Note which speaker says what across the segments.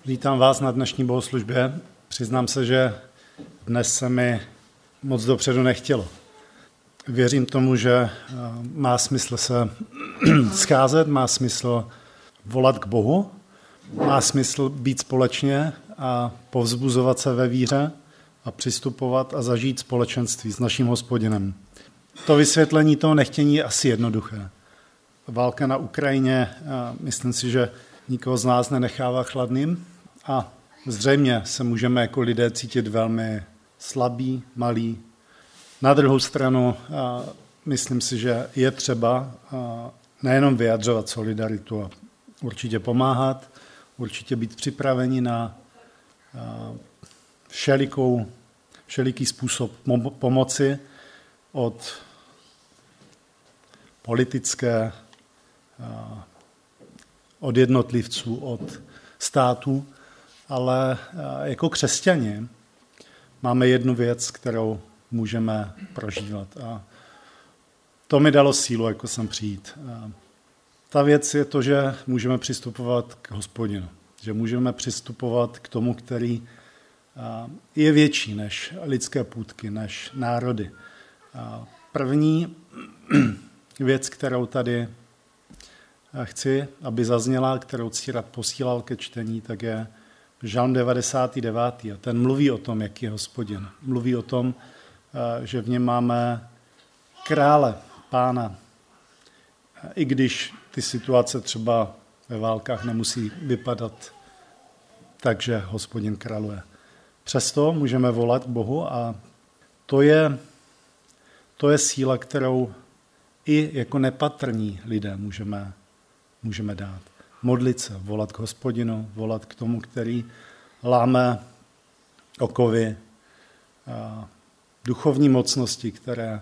Speaker 1: Vítám vás na dnešní bohoslužbě. Přiznám se, že dnes se mi moc dopředu nechtělo. Věřím tomu, že má smysl se scházet, má smysl volat k Bohu, má smysl být společně a povzbuzovat se ve víře a přistupovat a zažít společenství s naším Hospodinem. To vysvětlení toho nechtění je asi jednoduché. Válka na Ukrajině, myslím si, že nikoho z nás nenechává chladným a zřejmě se můžeme jako lidé cítit velmi slabí, malí. Na druhou stranu myslím si, že je třeba nejenom vyjadřovat solidaritu a určitě pomáhat, určitě být připraveni na všeliký způsob pomoci od politické, od jednotlivců, od států, ale jako křesťani máme jednu věc, kterou můžeme prožívat. A to mi dalo sílu, jako sem přijít. Ta věc je to, že můžeme přistupovat k Hospodinu. Že můžeme přistupovat k tomu, který je větší než lidské půtky, než národy. První věc, kterou tady chci, aby zazněla, kterou si rád posílal ke čtení, tak je Žalm 99. A ten mluví o tom, jaký je Hospodin. Mluví o tom, že v něm máme krále, pána. I když ty situace třeba ve válkách nemusí vypadat tak, že Hospodin králuje. Přesto můžeme volat k Bohu a to je síla, kterou i jako nepatrní lidé můžeme dát. Modlit se, volat k Hospodinu, volat k tomu, který láme okovy, duchovní mocnosti, které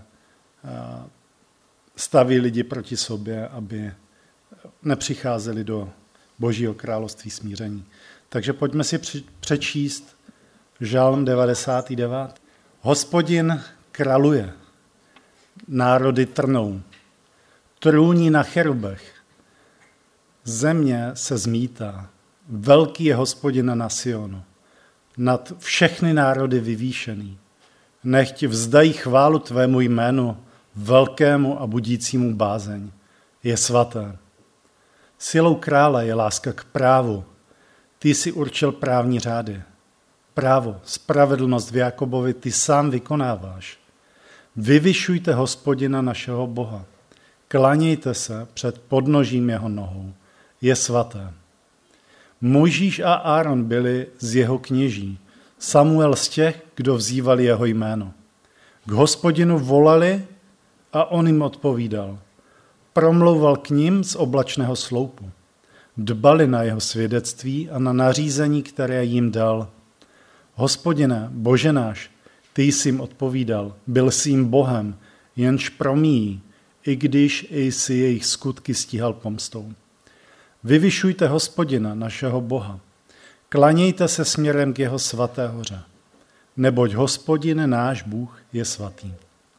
Speaker 1: staví lidi proti sobě, aby nepřicházeli do Božího království smíření. Takže pojďme si přečíst Žalm 99. Hospodin králuje, národy trnou, trůní na cherubech, země se zmítá, velký je Hospodin na Sionu, nad všechny národy vyvýšený. Nechť vzdají chválu tvému jménu, velkému a budícímu bázeň. Je svaté. Silou krále je láska k právu. Ty jsi určil právní řády. Právo, spravedlnost v Jakobovi ty sám vykonáváš. Vyvyšujte Hospodina našeho Boha. Klanějte se před podnožím jeho nohou. Je svaté. Mojžíš a Áron byli z jeho kněží. Samuel z těch, kdo vzývali jeho jméno. K Hospodinu volali a on jim odpovídal. Promlouval k ním z oblačného sloupu. Dbali na jeho svědectví a na nařízení, které jim dal. Hospodine, Bože náš, ty jsi jim odpovídal, byl jsi jim Bohem, jenž promíjí, i když jsi jejich skutky stíhal pomstou. Vyvyšujte Hospodina, našeho Boha. Klanějte se směrem k jeho svaté hoře. Neboť Hospodin, náš Bůh, je svatý.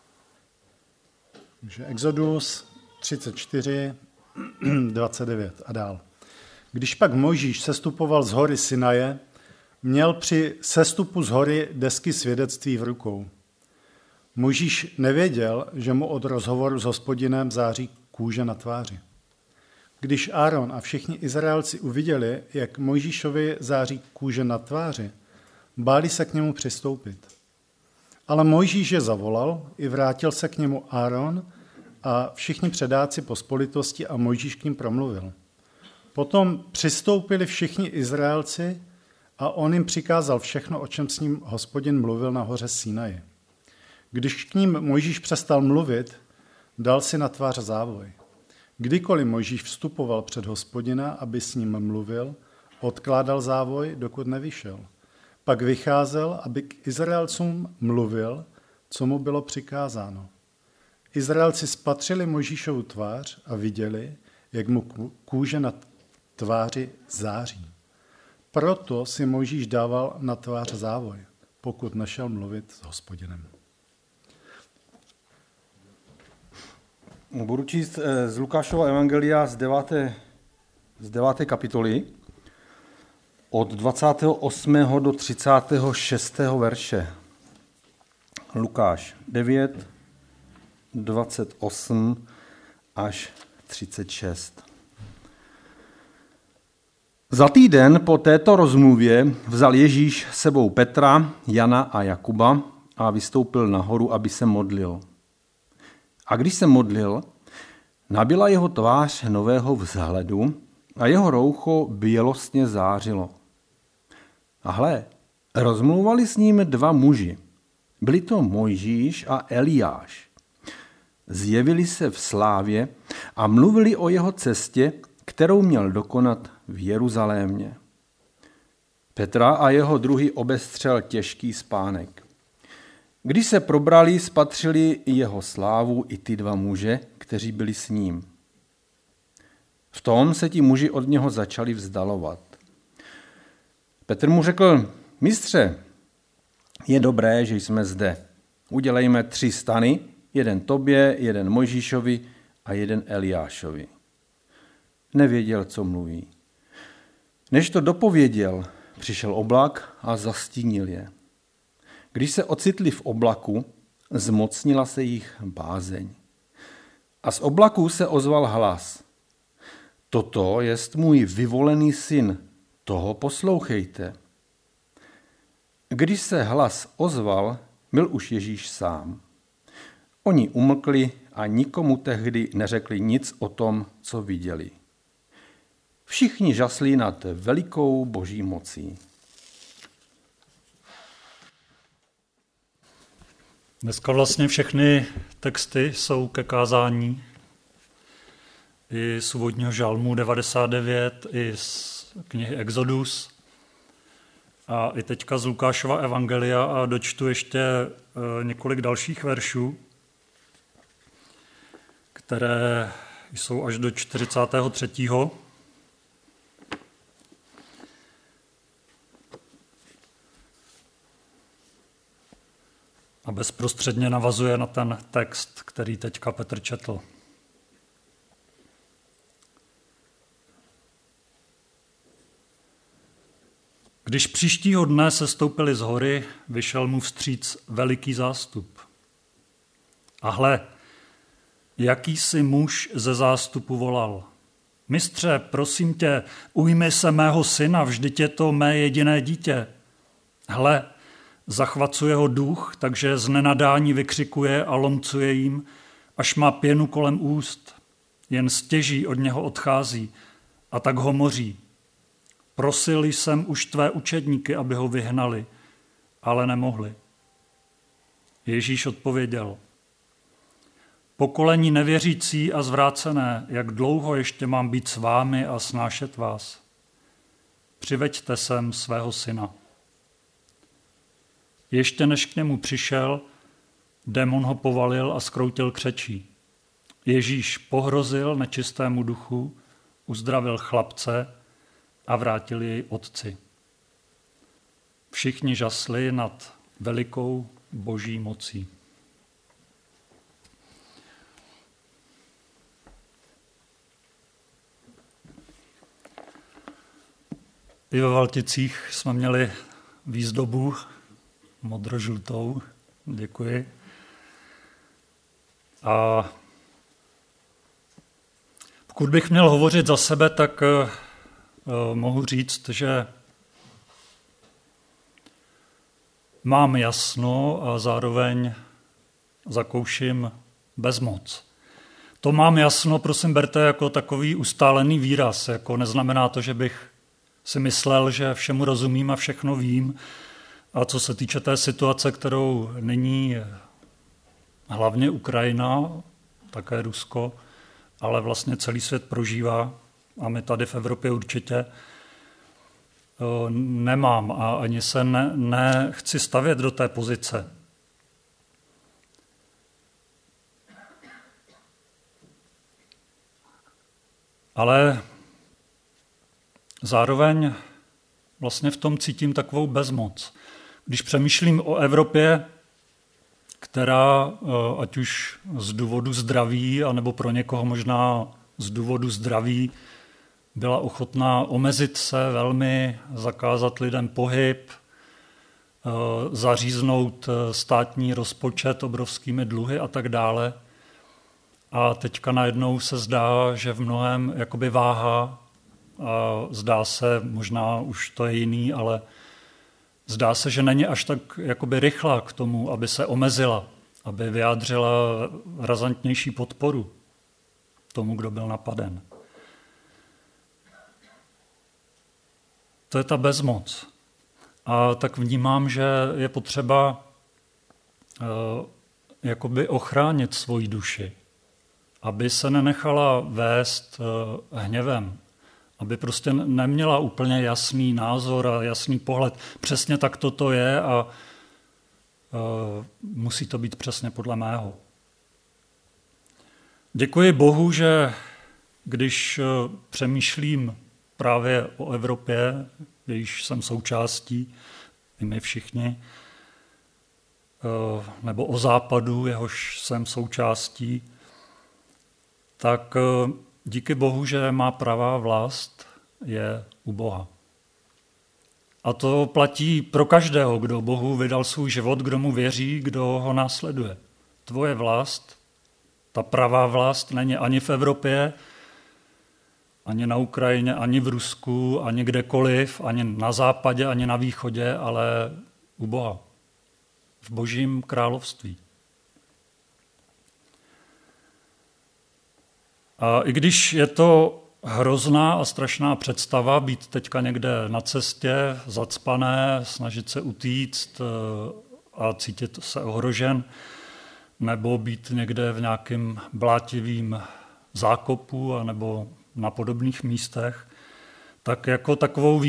Speaker 1: Takže Exodus 34, 29 a dál. Když pak Mojžíš sestupoval z hory Sinaje, měl při sestupu z hory desky svědectví v rukou. Mojžíš nevěděl, že mu od rozhovoru s Hospodinem září kůže na tváři. Když Áron a všichni Izraelci uviděli, jak Mojžíšovi září kůže na tváři, báli se k němu přistoupit. Ale Mojžíš je zavolal, i vrátil se k němu Áron a všichni předáci pospolitosti a Mojžíš k ním promluvil. Potom přistoupili všichni Izraelci a on jim přikázal všechno, o čem s ním Hospodin mluvil na hoře Sinaji. Když k ním Mojžíš přestal mluvit, dal si na tvář závoj. Kdykoliv Mojžíš vstupoval před Hospodina, aby s ním mluvil, odkládal závoj, dokud nevyšel. Pak vycházel, aby k Izraelcům mluvil, co mu bylo přikázáno. Izraelci spatřili Mojžíšovu tvář a viděli, jak mu kůže na tváři září. Proto si Mojžíš dával na tvář závoj, pokud nešel mluvit s Hospodinem.
Speaker 2: Budu číst z Lukášova evangelia z 9. kapitoly. od 28. do 36. verše. Lukáš 9, 28 až 36. Za týden po této rozmluvě vzal Ježíš sebou Petra, Jana a Jakuba a vystoupil nahoru, aby se modlil. A když se modlil, nabyla jeho tvář nového vzhledu a jeho roucho bělostně zářilo. A hle, rozmlouvali s ním dva muži. Byli to Mojžíš a Eliáš. Zjevili se v slávě a mluvili o jeho cestě, kterou měl dokonat v Jeruzalémě. Petra a jeho druhy obestřel těžký spánek. Když se probrali, spatřili jeho slávu i ty dva muže, kteří byli s ním. V tom se ti muži od něho začali vzdalovat. Petr mu řekl: Mistře, je dobré, že jsme zde. Udělejme 3 stany, jeden tobě, jeden Mojžíšovi a jeden Eliášovi. Nevěděl, co mluví. Než to dopověděl, přišel oblak a zastínil je. Když se ocitli v oblaku, zmocnila se jich bázeň. A z oblaku se ozval hlas: Toto jest můj vyvolený syn, toho poslouchejte. Když se hlas ozval, byl už Ježíš sám. Oni umlkli a nikomu tehdy neřekli nic o tom, co viděli. Všichni žasli nad velikou boží mocí.
Speaker 3: Dneska vlastně všechny texty jsou ke kázání. I z úvodního žalmu 99, i z knihy Exodus. A i teďka z Lukášova evangelia a dočtu ještě několik dalších veršů, které jsou až do 43. A bezprostředně navazuje na ten text, který teďka Petr četl. Když příštího dne sestoupili z hory, vyšel mu vstříc veliký zástup. A hle, jakýsi muž ze zástupu volal: Mistře, prosím tě, ujmi se mého syna, vždyť je to mé jediné dítě. Hle, zachvacuje ho duch, takže z nenadání vykřikuje a lomcuje jim, až má pěnu kolem úst. Jen stěží od něho odchází a tak ho moří. Prosil jsem už tvé učedníky, aby ho vyhnali, ale nemohli. Ježíš odpověděl: Pokolení nevěřící a zvrácené, jak dlouho ještě mám být s vámi a snášet vás? Přiveďte sem svého syna. Ještě než k němu přišel, démon ho povalil a zkroutil křečí. Ježíš pohrozil nečistému duchu, uzdravil chlapce a vrátil jej otci. Všichni žasli nad velikou boží mocí. I ve Valticích jsme měli výzdobu modrožlutou. Děkuji. A pokud bych měl hovořit za sebe, tak mohu říct, že mám jasno a zároveň zakouším bezmoc. To mám jasno, prosím, berte jako takový ustálený výraz. Jako neznamená to, že bych si myslel, že všemu rozumím a všechno vím. A co se týče té situace, kterou nyní hlavně Ukrajina, také Rusko, ale vlastně celý svět prožívá, a my tady v Evropě určitě, nemám a ani se nechci stavět do té pozice. Ale zároveň vlastně v tom cítím takovou bezmoc. Když přemýšlím o Evropě, která ať už z důvodu zdraví, anebo pro někoho možná z důvodu zdraví, byla ochotná omezit se velmi, zakázat lidem pohyb, zaříznout státní rozpočet obrovskými dluhy a tak dále. A teďka najednou se zdá, že v mnohém jakoby váha, a zdá se, možná už to je jiný, ale zdá se, že není až tak jakoby rychlá k tomu, aby se omezila, aby vyjádřila razantnější podporu tomu, kdo byl napaden. To je ta bezmoc. A tak vnímám, že je potřeba jakoby ochránit svoji duši, aby se nenechala vést hněvem, aby prostě neměla úplně jasný názor a jasný pohled. Přesně tak toto je a musí to být přesně podle mého. Děkuji Bohu, že když přemýšlím právě o Evropě, jejíž jsem součástí, i my všichni, nebo o Západu, jehož jsem součástí, tak díky Bohu, že má pravá vlast, je u Boha. A to platí pro každého, kdo Bohu vydal svůj život, kdo mu věří, kdo ho následuje. Tvoje vlast, ta pravá vlast, není ani v Evropě, ani na Ukrajině, ani v Rusku, ani kdekoliv, ani na západě, ani na východě, ale u Boha. V Božím království. A i když je to hrozná a strašná představa být teďka někde na cestě, zacpané, snažit se utíct a cítit se ohrožen, nebo být někde v nějakém blátivým zákopu nebo na podobných místech, tak jako takovou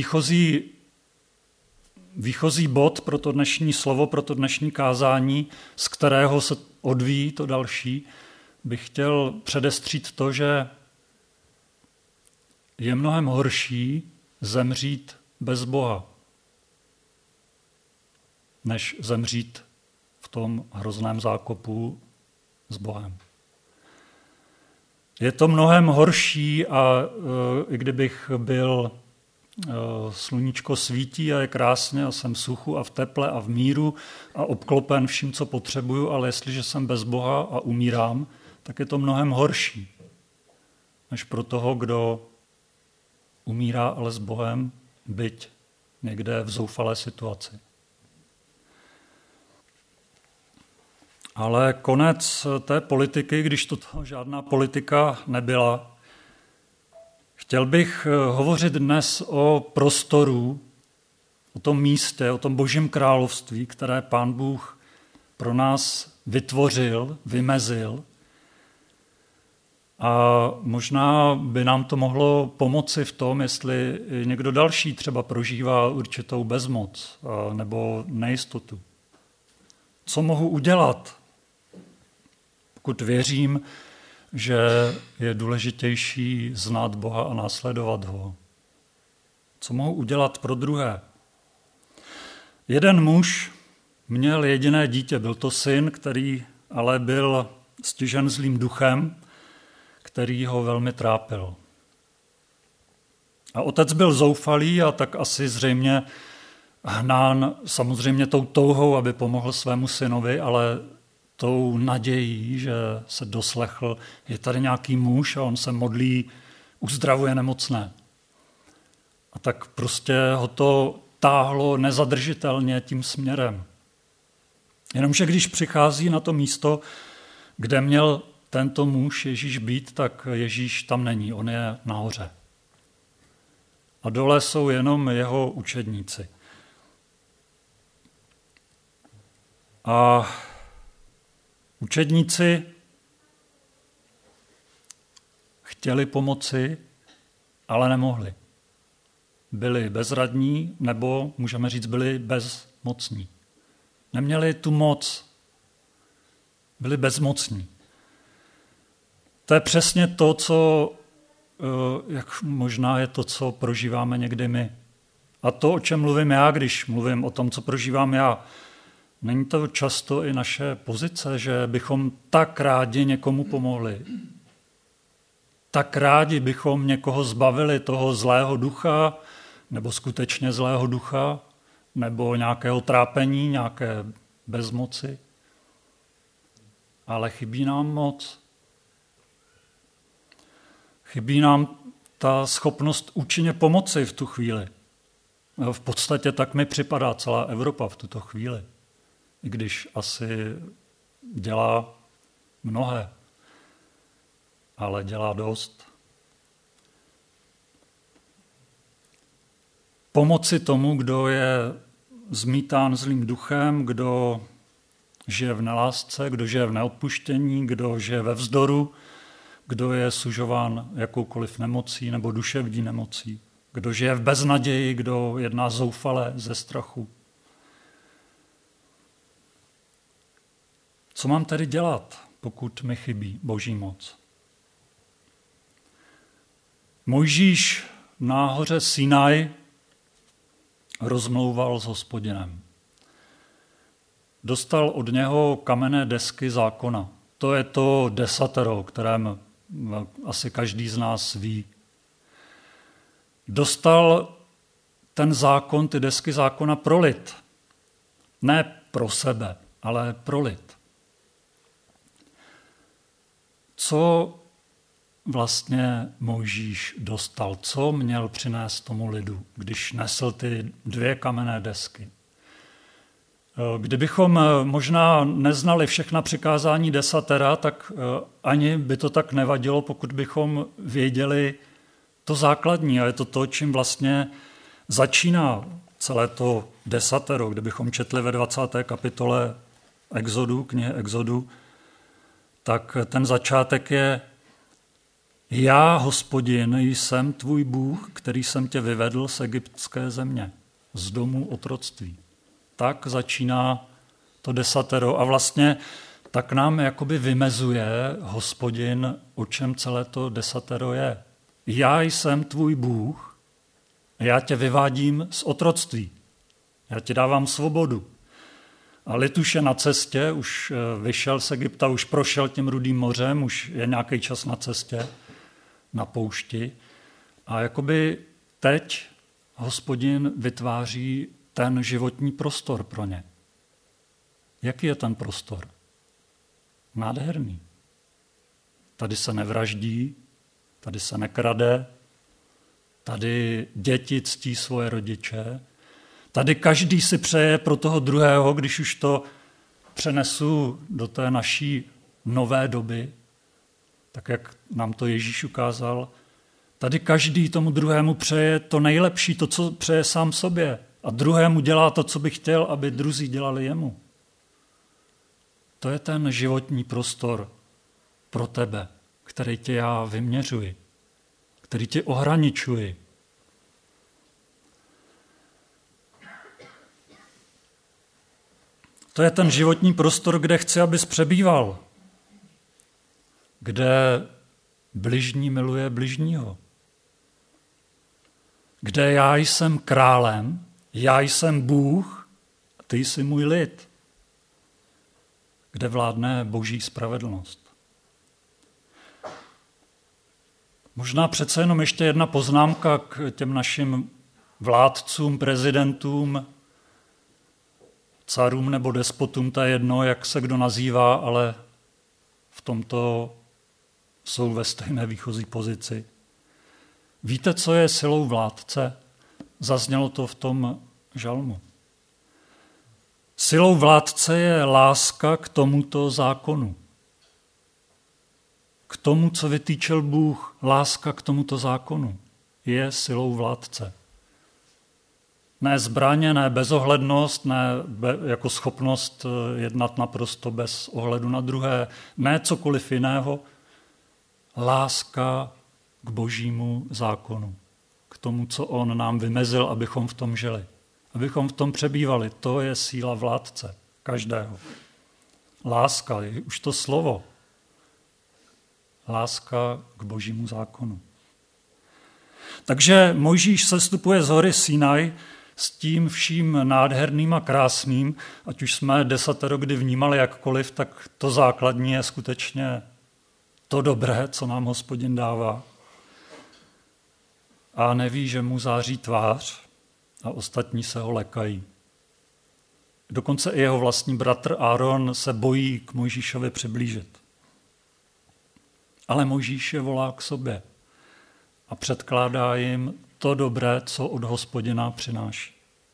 Speaker 3: výchozí bod pro to dnešní slovo, pro to dnešní kázání, z kterého se odvíjí to další, bych chtěl předestřít to, že je mnohem horší zemřít bez Boha, než zemřít v tom hrozném zákopu s Bohem. Je to mnohem horší a i kdybych byl sluníčko svítí a je krásně a jsem v suchu a v teple a v míru a obklopen vším, co potřebuju, ale jestliže jsem bez Boha a umírám, tak je to mnohem horší, než pro toho, kdo umírá ale s Bohem, byť někde v zoufalé situaci. Ale konec té politiky, když to žádná politika nebyla, chtěl bych hovořit dnes o prostoru, o tom místě, o tom Božím království, které Pán Bůh pro nás vytvořil, vymezil. A možná by nám to mohlo pomoci v tom, jestli někdo další třeba prožívá určitou bezmoc nebo nejistotu. Co mohu udělat, pokud věřím, že je důležitější znát Boha a následovat ho? Co mohu udělat pro druhé? Jeden muž měl jediné dítě, byl to syn, který ale byl stižen zlým duchem, který ho velmi trápil. A otec byl zoufalý a tak asi zřejmě hnán samozřejmě tou touhou, aby pomohl svému synovi, ale tou nadějí, že se doslechl, je tady nějaký muž a on se modlí, uzdravuje nemocné. A tak prostě ho to táhlo nezadržitelně tím směrem. Jenomže když přichází na to místo, kde měl tento muž Ježíš být, tak Ježíš tam není, on je nahoře. A dole jsou jenom jeho učedníci. A učedníci chtěli pomoci, ale nemohli. Byli bezradní, nebo můžeme říct, byli bezmocní. Neměli tu moc, byli bezmocní. To je přesně to, co, jak možná je to, co prožíváme někdy my. A to, o čem mluvím já, když mluvím o tom, co prožívám já, není to často i naše pozice, že bychom tak rádi někomu pomohli. tak rádi bychom někoho zbavili toho zlého ducha, nebo skutečně zlého ducha, nebo nějakého trápení, nějaké bezmoci. Ale chybí nám moc. Chybí nám ta schopnost účinně pomoci v tu chvíli. V podstatě tak mi připadá celá Evropa v tuto chvíli. I když asi dělá mnohé, ale dělá dost. Pomoci tomu, kdo je zmítán zlým duchem, kdo žije v nelásce, kdo žije v neodpuštění, kdo žije ve vzdoru, kdo je sužován jakoukoliv nemocí nebo duševní nemocí, kdo žije v beznaději, kdo jedná zoufale ze strachu. Co mám tedy dělat, pokud mi chybí Boží moc? Mojžíš na hoře Sinaj rozmlouval s Hospodinem. Dostal od něho kamenné desky zákona. To je to desatero, o kterém asi každý z nás ví. Dostal ten zákon, ty desky zákona pro lid. Ne pro sebe, ale pro lid. Co vlastně Mojžíš dostal? Co měl přinést tomu lidu, když nesl ty 2 kamenné desky? Kdybychom možná neznali všechna přikázání desatera, tak ani by to tak nevadilo, pokud bychom věděli to základní. A je to to, čím vlastně začíná celé to desatero. Kdybychom četli ve 20. kapitole knihy Exodu, tak ten začátek je: Já, Hospodin, jsem tvůj Bůh, který jsem tě vyvedl z egyptské země, z domu otroctví. Tak začíná to desatero a vlastně tak nám jakoby vymezuje Hospodin, o čem celé to desatero je. Já jsem tvůj Bůh, já tě vyvádím z otroctví, já ti dávám svobodu. A lid už je na cestě, už vyšel z Egypta, už prošel tím Rudým mořem, už je nějaký čas na cestě, na poušti. A jakoby teď Hospodin vytváří ten životní prostor pro ně. Jaký je ten prostor? Nádherný. Tady se nevraždí, tady se nekrade, tady děti ctí svoje rodiče, tady každý si přeje pro toho druhého, když už to přenesu do té naší nové doby, tak jak nám to Ježíš ukázal, tady každý tomu druhému přeje to nejlepší, to, co přeje sám sobě. A druhému dělá to, co by chtěl, aby druzí dělali jemu. To je ten životní prostor pro tebe, který tě já vyměřuji, který tě ohraničuji. To je ten životní prostor, kde chci, abys přebýval, kde bližní miluje bližního, kde já jsem králem, já jsem Bůh, ty jsi můj lid, kde vládne Boží spravedlnost. Možná přece jenom ještě jedna poznámka k těm našim vládcům, prezidentům, carům nebo despotům, to je jedno, jak se kdo nazývá, ale v tomto jsou ve stejné výchozí pozici. Víte, co je silou vládce? Zaznělo to v tom žalmu. Silou vládce je láska k tomuto zákonu. K tomu, co vytýčil Bůh, láska k tomuto zákonu je silou vládce. Ne zbraně, ne bezohlednost, ne jako schopnost jednat naprosto bez ohledu na druhé, ne cokoliv jiného. Láska k Božímu zákonu, k tomu, co on nám vymezil, abychom v tom žili. Abychom v tom přebývali. To je síla vládce, každého. Láska, je už to slovo. Láska k Božímu zákonu. Takže Mojžíš sestupuje z hory Sinaj s tím vším nádherným a krásným, ať už jsme desatero kdy vnímali jakkoliv, tak to základní je skutečně to dobré, co nám Hospodin dává. a neví, že mu září tvář a ostatní se ho lekají. Dokonce i jeho vlastní bratr Áron se bojí k Mojžíšovi přiblížit. Ale Mojžíš je volá k sobě a předkládá jim to dobré, co od Hospodina přináší.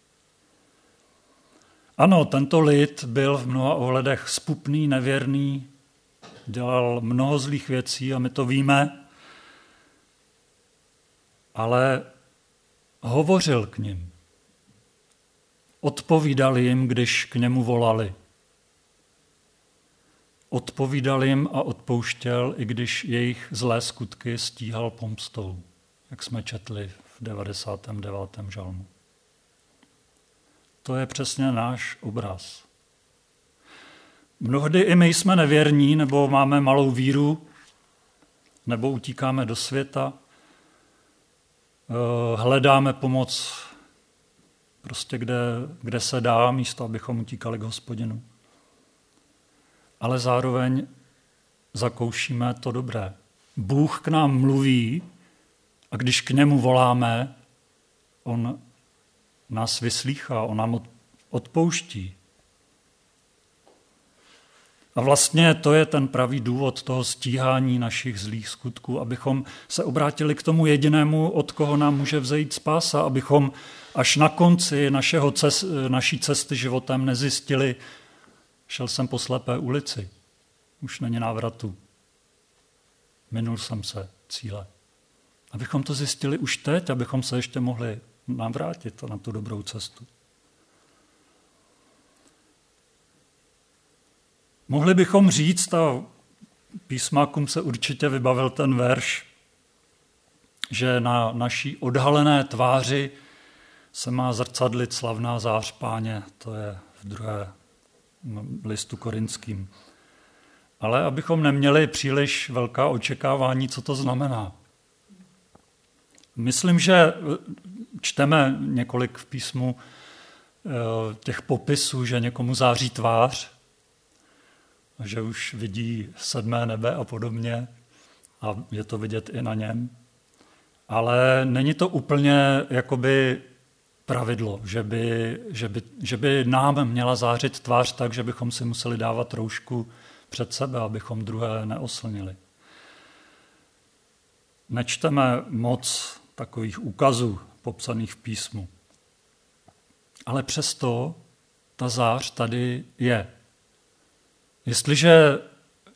Speaker 3: Ano, tento lid byl v mnoha ohledech zpupný, nevěrný, dělal mnoho zlých věcí a my to víme, ale hovořil k nim. Odpovídal jim, když k němu volali. Odpovídal jim a odpouštěl, i když jejich zlé skutky stíhal pomstou, jak jsme četli v 99. žalmu. To je přesně náš obraz. Mnohdy i my jsme nevěrní, nebo máme malou víru, nebo utíkáme do světa, hledáme pomoc prostě kde se dá, místo abychom utíkali k Hospodinu. Ale zároveň zakoušíme to dobré. Bůh k nám mluví a když k němu voláme, on nás vyslýchá, on nám odpouští. A vlastně to je ten pravý důvod toho stíhání našich zlých skutků, abychom se obrátili k tomu jedinému, od koho nám může vzejít spása, abychom až na konci naší cesty životem nezjistili, šel jsem po slepé ulici, už není návratu, minul jsem se cíle. Abychom to zjistili už teď, abychom se ještě mohli navrátit na tu dobrou cestu. Mohli bychom říct, a písmákům se určitě vybavil ten verš, že na naší odhalené tváři se má zrcadlit slavná zář Páně, to je v 2. listu Korinským. Ale abychom neměli příliš velká očekávání, co to znamená. Myslím, že čteme několik v písmu těch popisů, že někomu září tvář, že už vidí 7. nebe a podobně a je to vidět i na něm. Ale není to úplně jakoby pravidlo, že by nám měla zářit tvář tak, že bychom si museli dávat roušku před sebe, abychom druhé neoslnili. Nečteme moc takových úkazů popsaných v písmu. Ale přesto ta zář tady je. Jestliže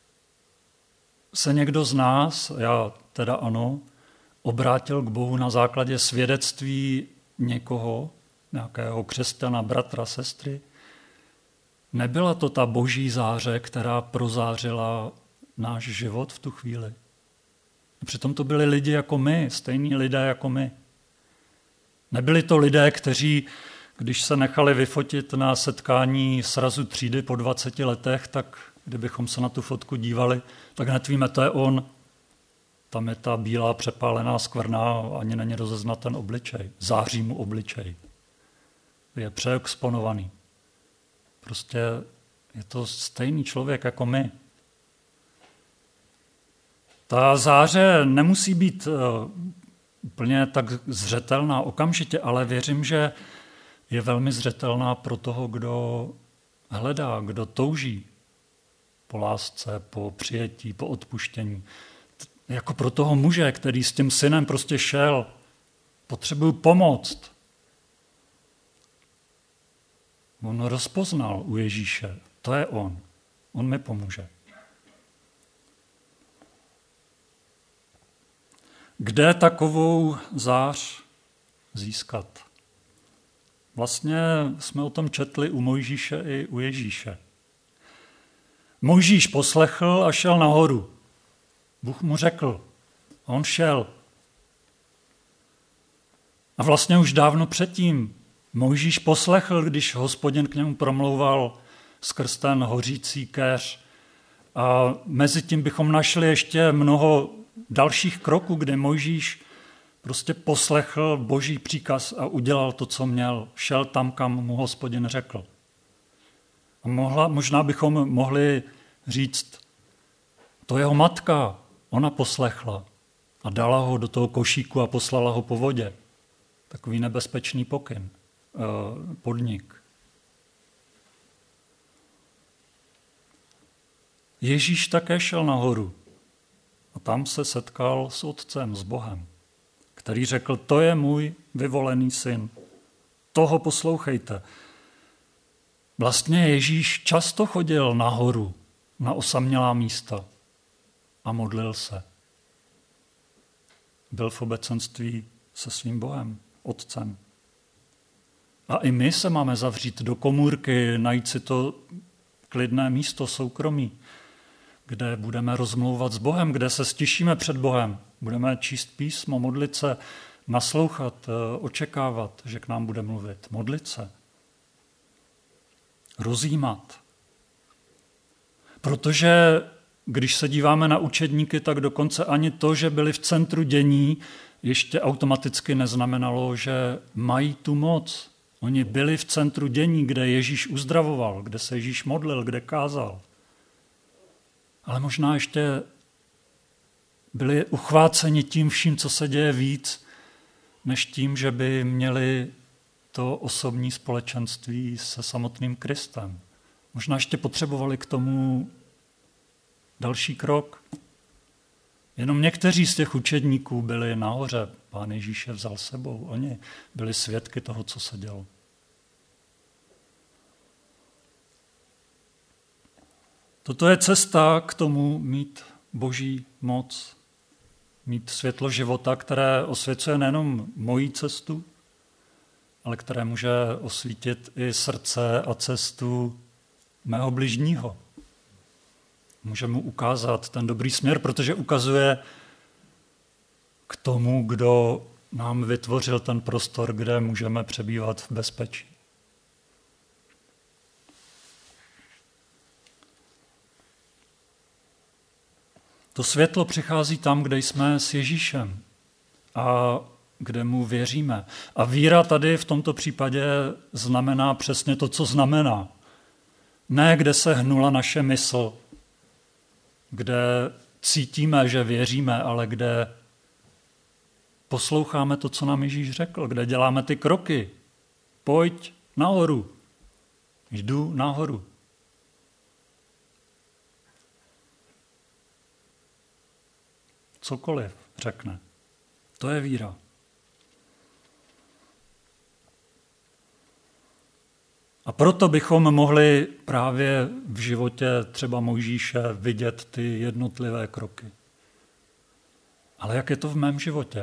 Speaker 3: se někdo z nás, já teda ano, obrátil k Bohu na základě svědectví někoho, nějakého křesťana, bratra, sestry, nebyla to ta boží záře, která prozářila náš život v tu chvíli. Přitom to byli lidi jako my, stejní lidé jako my. Nebyli to lidé, kteří, když se nechali vyfotit na setkání srazu třídy po 20 letech, tak kdybychom se na tu fotku dívali, tak hned víme, to je on. Tam je ta bílá přepálená skvrna, ani není rozeznat ten obličej. Září mu obličej. Je přeexponovaný. Prostě je to stejný člověk jako my. Ta záře nemusí být úplně tak zřetelná okamžitě, ale věřím, že je velmi zřetelná pro toho, kdo hledá, kdo touží po lásce, po přijetí, po odpuštění. Jako pro toho muže, který s tím synem prostě šel, potřebuju pomoct. On rozpoznal u Ježíše, to je on. On mi pomůže. Kde takovou zář získat? Vlastně jsme o tom četli u Mojžíše i u Ježíše. Mojžíš poslechl a šel nahoru. Bůh mu řekl, on šel. A vlastně už dávno předtím Mojžíš poslechl, když Hospodin k němu promlouval skrz ten hořící keř. A mezi tím bychom našli ještě mnoho dalších kroků, kde Mojžíš prostě poslechl boží příkaz a udělal to, co měl. Šel tam, kam mu Hospodin řekl. A možná bychom mohli říct, to jeho matka, ona poslechla. a dala ho do toho košíku a poslala ho po vodě. Takový nebezpečný podnik. Ježíš také šel nahoru a tam se setkal s Otcem, s Bohem, který řekl, to je můj vyvolený syn, toho poslouchejte. Vlastně Ježíš často chodil nahoru, na osamělá místa a modlil se. Byl v obecenství se svým Bohem, Otcem. A i my se máme zavřít do komůrky, najít si to klidné místo, soukromí, kde budeme rozmlouvat s Bohem, kde se stišíme před Bohem, budeme číst písmo, modlit se, naslouchat, očekávat, že k nám bude mluvit, modlit se, rozjímat. Protože když se díváme na učedníky, tak dokonce ani to, že byli v centru dění, ještě automaticky neznamenalo, že mají tu moc. Oni byli v centru dění, kde Ježíš uzdravoval, kde se Ježíš modlil, kde kázal. Ale možná ještě byli uchváceni tím vším, co se děje víc, než tím, že by měli to osobní společenství se samotným Kristem. Možná ještě potřebovali k tomu další krok. Jenom někteří z těch učedníků byli nahoře. Pán Ježíš je vzal sebou. Oni byli svědky toho, co se dělo. Toto je cesta k tomu mít Boží moc, mít světlo života, které osvěcuje nejenom moji cestu, ale které může osvítit i srdce a cestu mého bližního. Může mu ukázat ten dobrý směr, protože ukazuje k tomu, kdo nám vytvořil ten prostor, kde můžeme přebývat v bezpečí. To světlo přichází tam, kde jsme s Ježíšem a kde mu věříme. A víra tady v tomto případě znamená přesně to, co znamená. Ne, kde se hnula naše mysl, kde cítíme, že věříme, ale kde posloucháme to, co nám Ježíš řekl, kde děláme ty kroky. Pojď nahoru. Jdu nahoru. Cokoliv řekne. To je víra. A proto bychom mohli právě v životě třeba Mojžíše vidět ty jednotlivé kroky. Ale jak je to v mém životě?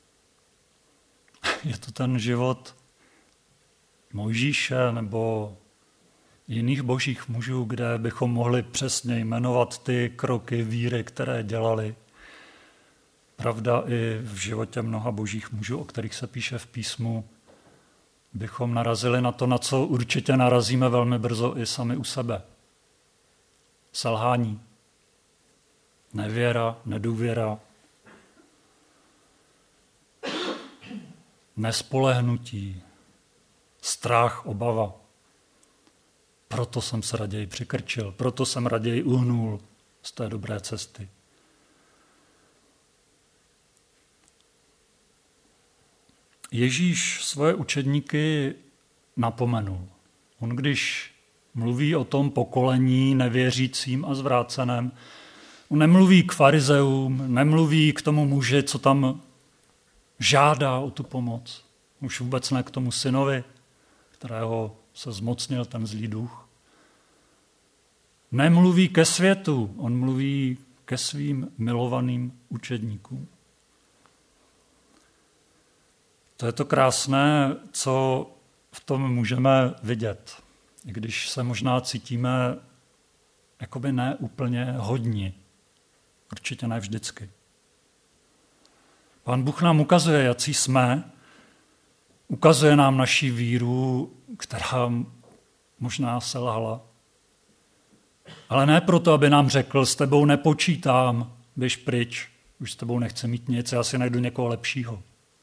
Speaker 3: Je to ten život Mojžíše nebo jiných božích mužů, kde bychom mohli přesně jmenovat ty kroky víry, které dělali. Pravda, i v životě mnoha božích mužů, o kterých se píše v písmu, bychom narazili na to, na co určitě narazíme velmi brzo i sami u sebe. Selhání, nevěra, nedůvěra, nespolehnutí, strach, obava. Proto jsem se raději přikrčil, proto jsem raději uhnul z té dobré cesty. Ježíš svoje učedníky napomenul. On když mluví o tom pokolení nevěřícím a zvráceném, on nemluví k farizeům, nemluví k tomu muži, co tam žádá o tu pomoc. Už vůbec ne k tomu synovi, kterého se zmocnil ten zlý duch. Nemluví ke světu, on mluví ke svým milovaným učedníkům. To je to krásné, co v tom můžeme vidět, i když se možná cítíme jakoby ne úplně hodní. Určitě ne vždycky. Pán Bůh nám ukazuje, jací jsme, ukazuje nám naši víru, která možná selhala. Ale ne proto, aby nám řekl, s tebou nepočítám, běž pryč, už s tebou nechci mít nic, já si najdu někoho lepšího.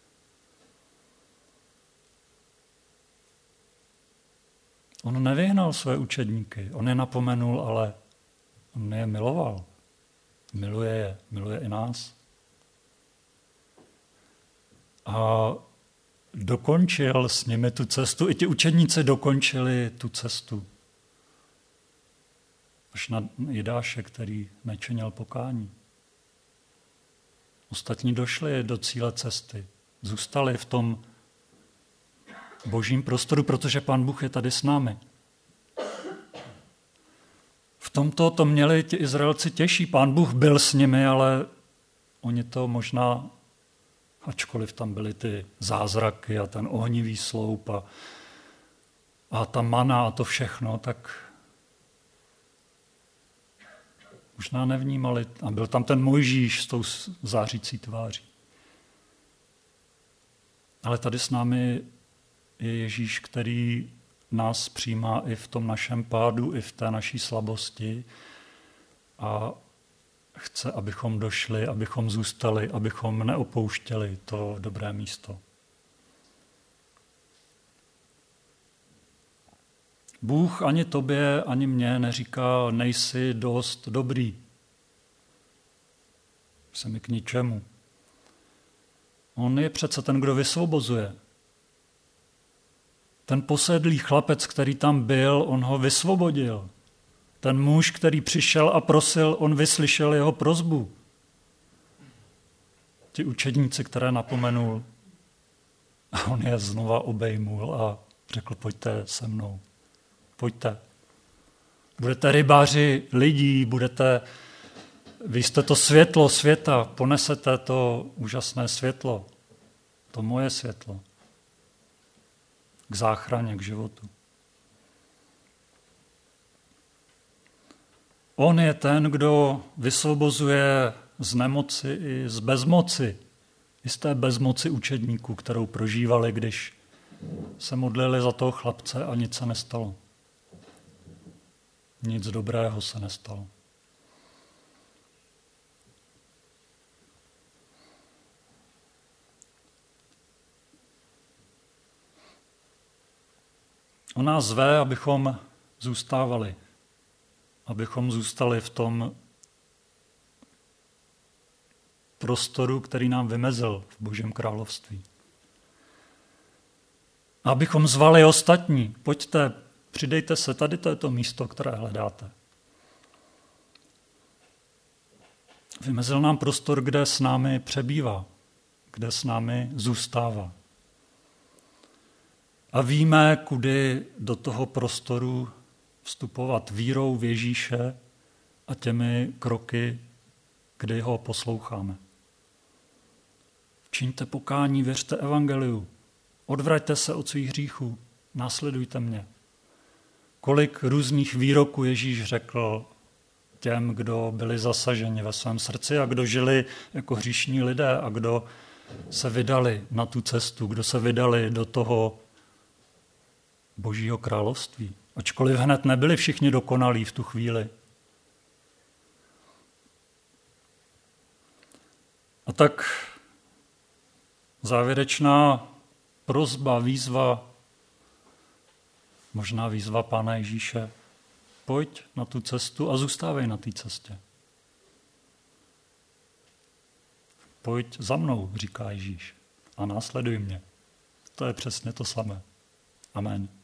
Speaker 3: On nevyhnal své učedníky, on je napomenul, ale on je miloval. Miluje je, miluje i nás. a dokončil s nimi tu cestu. I ti učedníci dokončili tu cestu. Až na Jidáše, který nečinil pokání. Ostatní došli do cíle cesty. Zůstali v tom božím prostoru, protože Pán Bůh je tady s námi. V tomto to měli ti Izraelci těžší. Pán Bůh byl s nimi, ale oni to možná, ačkoliv tam byly ty zázraky a ten ohnivý sloup a ta mana a to všechno, tak možná nevnímali. A byl tam ten Mojžíš s tou zářící tváří. Ale tady s námi je Ježíš, který nás přijímá i v tom našem pádu, i v té naší slabosti a chce, abychom došli, abychom zůstali, abychom neopouštěli to dobré místo. Bůh ani tobě, ani mně neříká, nejsi dost dobrý. Jsi mi k ničemu. On je přece ten, kdo vysvobozuje. Ten posedlý chlapec, který tam byl, on ho vysvobodil. Ten muž, který přišel a prosil, on vyslyšel jeho prosbu. Ti učedníci, které napomenul, a on je znova obejmul a řekl, pojďte se mnou. Pojďte. Budete rybáři lidí, vy jste to světlo světa, ponesete to úžasné světlo, to moje světlo, k záchraně, k životu. On je ten, kdo vysvobozuje z nemoci i z bezmoci, i z té bezmoci učedníků, kterou prožívali, když se modlili za toho chlapce a nic se nestalo. Nic dobrého se nestalo. On nás zve, abychom zůstávali. Abychom zůstali v tom prostoru, který nám vymezil v Božím království. Abychom zvali ostatní. Pojďte, přidejte se, tady to je to místo, které hledáte. Vymezil nám prostor, kde s námi přebývá, kde s námi zůstává. A víme, kudy do toho prostoru vstupovat vírou v Ježíše a těmi kroky, kdy ho posloucháme. Čiňte pokání, věřte evangeliu, odvraťte se od svých hříchů, následujte mě. Kolik různých výroků Ježíš řekl těm, kdo byli zasaženi ve svém srdci a kdo žili jako hříšní lidé a kdo se vydali na tu cestu, kdo se vydali do toho Božího království. Ačkoliv hned nebyli všichni dokonalí v tu chvíli. A tak závěrečná prosba, výzva, možná výzva Pána Ježíše. Pojď na tu cestu a zůstávej na té cestě. Pojď za mnou, říká Ježíš, a následuj mě. To je přesně to samé. Amen.